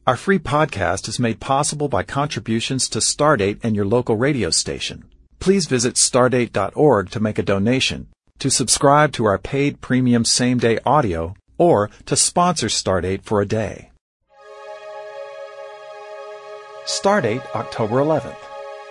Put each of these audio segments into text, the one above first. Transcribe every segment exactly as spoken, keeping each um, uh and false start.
Our free podcast is made possible by contributions to Stardate and your local radio station. Please visit stardate dot org to make a donation, to subscribe to our paid premium same-day audio, or to sponsor Stardate for a day. Stardate, October eleventh.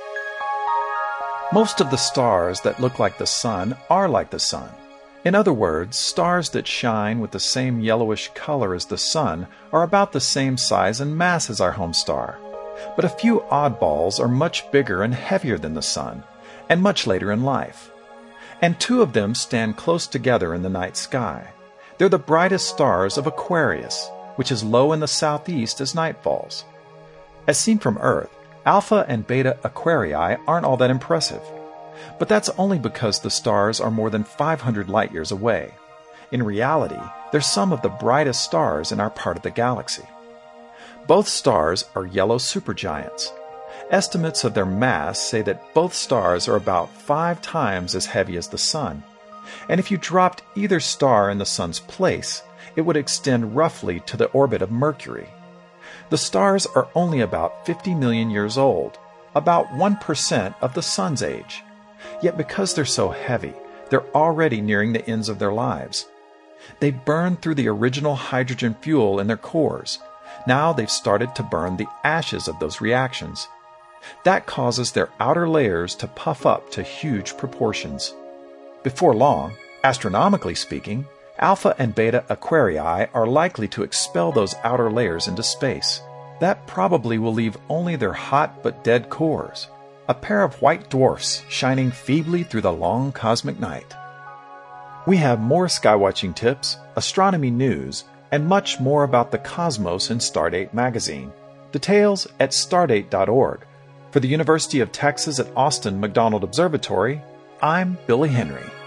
Most of the stars that look like the sun are like the sun. In other words, stars that shine with the same yellowish color as the sun are about the same size and mass as our home star. But a few oddballs are much bigger and heavier than the sun, and much later in life. And two of them stand close together in the night sky. They're the brightest stars of Aquarius, which is low in the southeast as night falls. As seen from Earth, Alpha and Beta Aquarii aren't all that impressive. But that's only because the stars are more than five hundred light years away. In reality, they're some of the brightest stars in our part of the galaxy. Both stars are yellow supergiants. Estimates of their mass say that both stars are about five times as heavy as the sun. And if you dropped either star in the sun's place, it would extend roughly to the orbit of Mercury. The stars are only about fifty million years old, about one percent of the sun's age. Yet because they're so heavy, they're already nearing the ends of their lives. They've burned through the original hydrogen fuel in their cores. Now they've started to burn the ashes of those reactions. That causes their outer layers to puff up to huge proportions. Before long, astronomically speaking, Alpha and Beta Aquarii are likely to expel those outer layers into space. That probably will leave only their hot but dead cores. A pair of white dwarfs shining feebly through the long cosmic night. We have more skywatching tips, astronomy news, and much more about the cosmos in Stardate magazine. Details at stardate dot org. For the University of Texas at Austin McDonald Observatory, I'm Billy Henry.